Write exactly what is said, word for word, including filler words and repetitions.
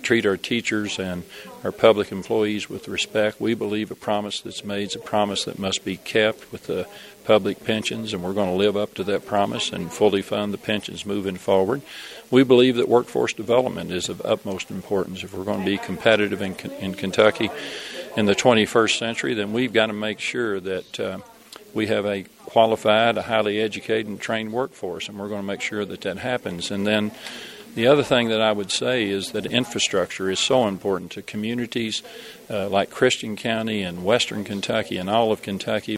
treat our teachers and our public employees with respect. We believe a promise that's made is a promise that must be kept with the public pensions, and we're going to live up to that promise and fully fund the pensions moving forward. We believe that workforce development is of utmost importance. If we're going to be competitive in, in Kentucky in the twenty-first century, then we've got to make sure that uh, we have a qualified, a highly educated and trained workforce, and we're going to make sure that that happens. And then the other thing that I would say is that infrastructure is so important to communities uh, like Christian County and Western Kentucky and all of Kentucky.